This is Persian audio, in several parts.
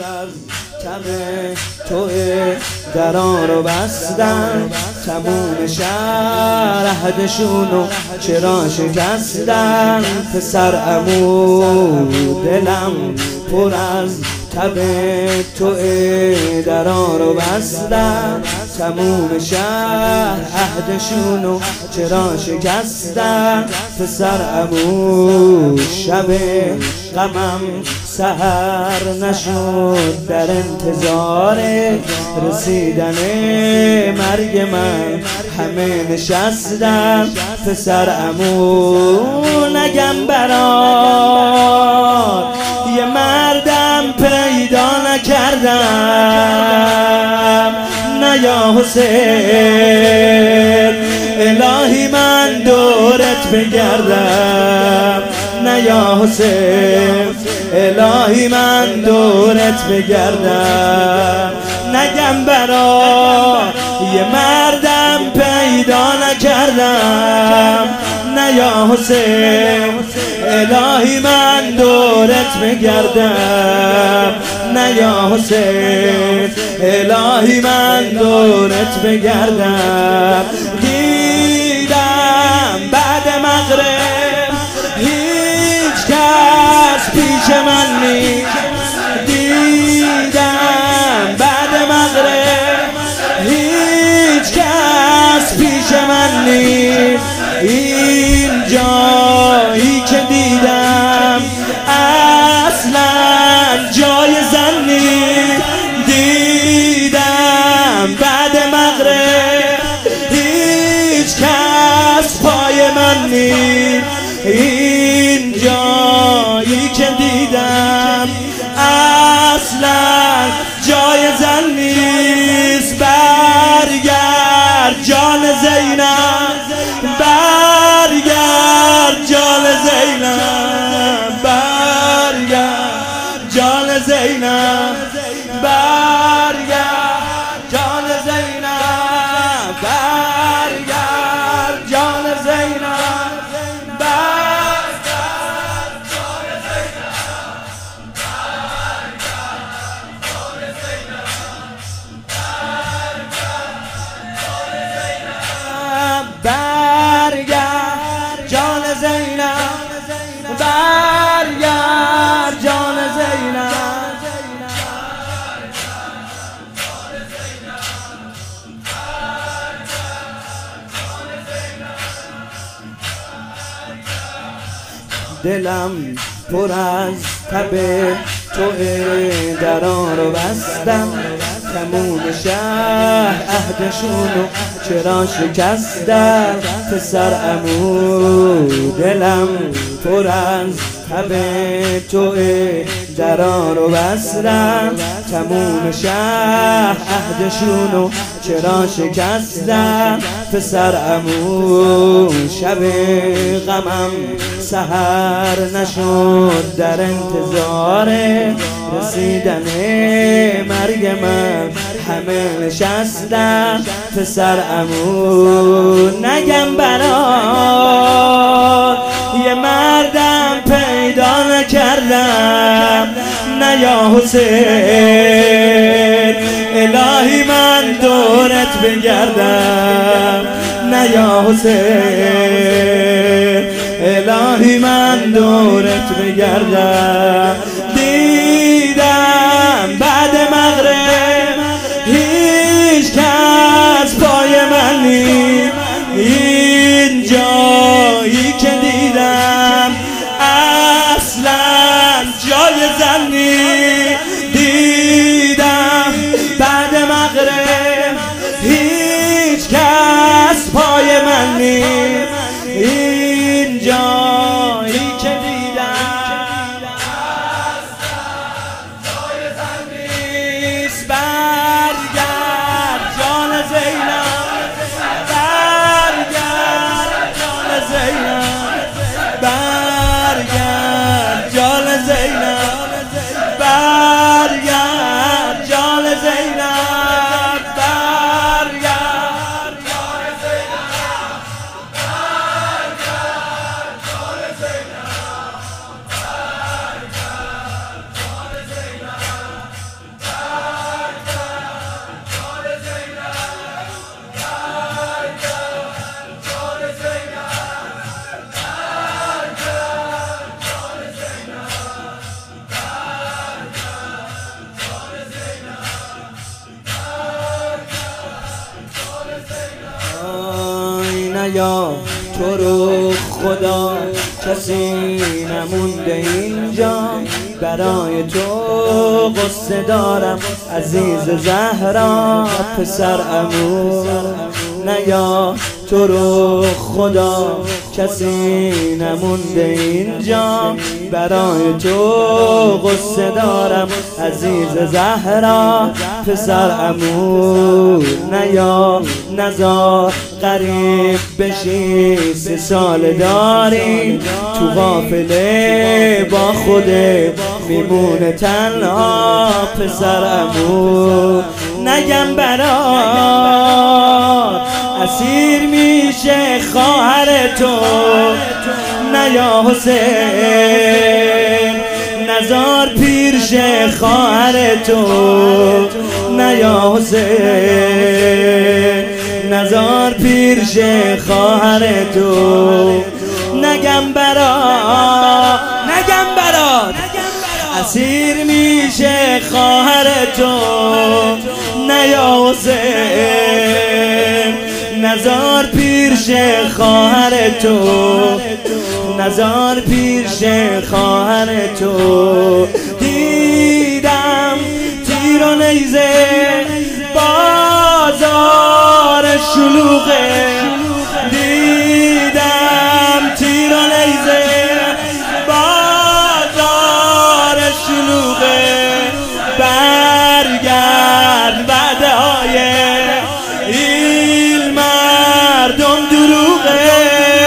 از تب توه، درا رو بستن تموم شهر عهدشونو چرا شکستن؟ پسر عمو دلم پر از تب توه، درا رو بستن تموم شهر عهدشونو چرا شکستن؟ پسر عمو شب غمم سحر نشد، در انتظار رسیدن مرگ من همه نشستم. پسر عمو نگم برات یه مردم پیدا نکردم، نه یا حسین الهی من دورت بگردم، نه یا حسین الهی من دورت بگردم. نگم برا یه مردم پیدا نکردم، نه یا حسین الهی من دورت بگردم، نه یا حسین الهی من دورت بگردم. دیدم بعد مغرب هیچ کس پیش من نیست، دیدم بعد مغرب هیچ کس پیش من نیست. این جایی که دیدم اصلا جای زن نیست، دیدم بعد مغرب هیچ کس پای من نیست. این جایی که دیدم اصلا جای زن نیست. برگرد جان زینب، برگرد جان زینب، برگرد جان زینب، برگرد جان زینب، برگرد جان زینب، برگرد جان زینب، برگرد جان زینب، برگرد جان زینب. دلم پر از تب توه، درا رو بستم تموم شهر عهدشونو چرا شکستم؟ پسر عمو دلم پر از تب توه، درا رو بستم تموم شهر عهدشونو چرا شکستم؟ پسر عمو شب غمم سحر نشد، در انتظار رسیدن مرگ من همه نشستم. پسر عمو نگم برات یه مردم پیدا نکردم، نه یا حسین الهی من دورت بگردم، نه یا حسین الهی من دورت بگردم. دیدم بعد مغرب هیچ کس پای من نیست، این جایی که دیدم اصلا جای زن نیست. دیدم بعد مغرب هیچ کس پای من نیست، این جایی که دیدم اصلا جای زن نیست. برگرد جان زینب، برگرد جان زینب، برگرد جان زینب، نیا تو رو خدا کسی نمونده اینجا، برای تو قصه دارم عزیز زهرا پسر عمو. نیا تو رو خدا کسی نمونده اینجا، برای تو قصه دارم عزیز زهرا پسر عمو. نیا نزار قریب بشی 3 سال داری تو قافله با خودت میمونه تنها پسر عمو. نگم برات اسیر میشه خواهر تو، نیا حسین نزار پیر شه خواهر تو، نیا حسین نزار پیر شه خواهر تو. نگم برات اسیر میشه خواهر تو، نیا حسین نزار پیر شه خواهر تو، نزار پیر شه خواهر تو. دیدم تیر و نیزه بازار شلوغه، دیدم تیر و نیزه بازار شلوغه. برگرد وعده‌های این مردم دروغه.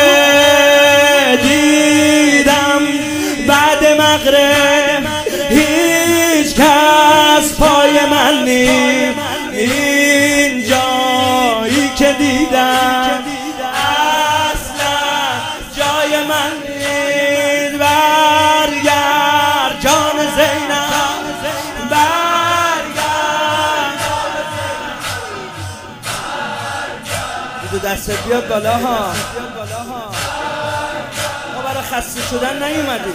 دیدم بعد مغرب هیچ کس پای من نیم، این جایی که دیدم اصلا جای من نیست. برگرد جان زینب برگرد. دو دستت بیاد بالا ها، ما برای خسته شدن نیومدیم.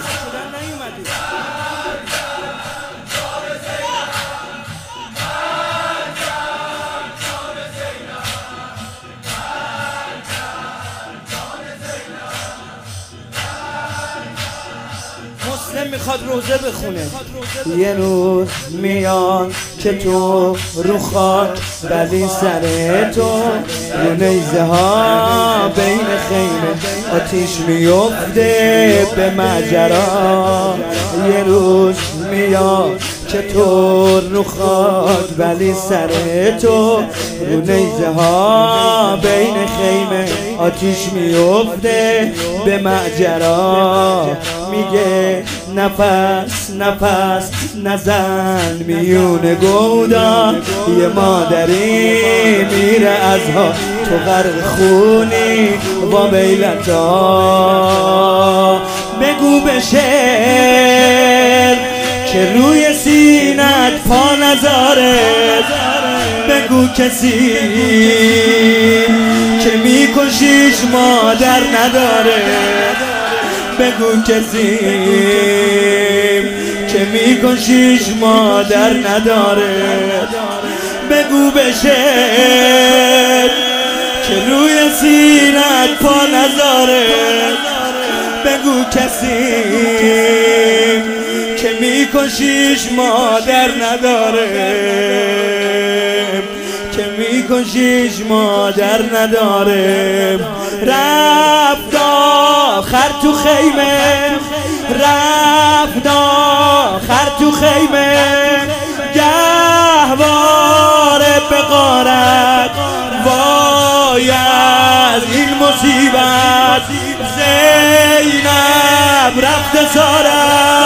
مسلم میخواد روزه بخونه. یه روز میاد که تو رو خاک ولی سر تو رو نیزه ها بین خیمه آتیش میفته به ماجرا. یه روز میاد که تو رو خاک ولی سر تو رو نیزه ها بین خیمه آتیش میفته به ماجرا. میگه نفس نفس نزن میون گودا، یه مادری میره از ها تو غرق خونی با بیلتا. بگو به شعر که روی سینت پا نذاره، بگو کسی که میکشیش مادر نداره، بگو کسی که میکشیش مادر نداره. بگو به شعر که روی سینت پا نذاره، بگو کسی که میکشیش مادر نداره، که میکشیش مادر نداره. رفت آخر تو خیمه، رفت آخر تو خیمه، گهواره به غارت وای از این مصیبت. زینب رفت سارت